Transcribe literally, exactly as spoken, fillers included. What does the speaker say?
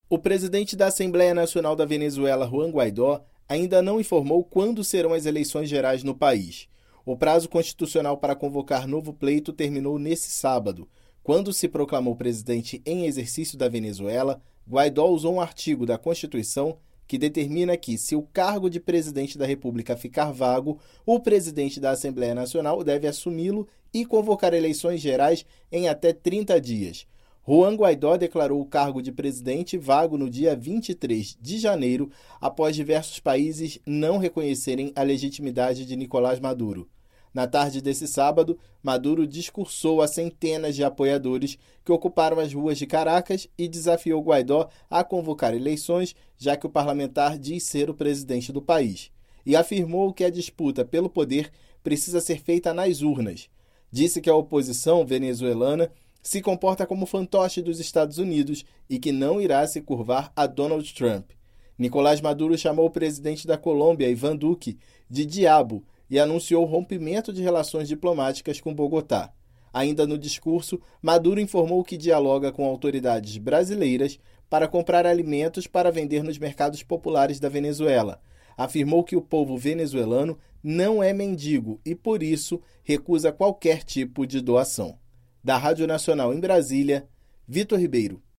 O presidente da Assembleia Nacional da Venezuela, Juan Guaidó, ainda não informou quando serão as eleições gerais no país. O prazo constitucional para convocar novo pleito terminou nesse sábado. Quando se proclamou presidente em exercício da Venezuela, Guaidó usou um artigo da Constituição que determina que, se o cargo de presidente da República ficar vago, o presidente da Assembleia Nacional deve assumi-lo e convocar eleições gerais em até trinta dias. Juan Guaidó declarou o cargo de presidente vago no dia vinte e três de janeiro, após diversos países não reconhecerem a legitimidade de Nicolás Maduro. Na tarde desse sábado, Maduro discursou a centenas de apoiadores que ocuparam as ruas de Caracas e desafiou Guaidó a convocar eleições, já que o parlamentar diz ser o presidente do país, e afirmou que a disputa pelo poder precisa ser feita nas urnas. Disse que a oposição venezuelana se comporta como fantoche dos Estados Unidos e que não irá se curvar a Donald Trump. Nicolás Maduro chamou o presidente da Colômbia, Iván Duque, de diabo e anunciou o rompimento de relações diplomáticas com Bogotá. Ainda no discurso, Maduro informou que dialoga com autoridades brasileiras para comprar alimentos para vender nos mercados populares da Venezuela. Afirmou que o povo venezuelano não é mendigo e, por isso, recusa qualquer tipo de doação. Da Rádio Nacional em Brasília, Vitor Ribeiro.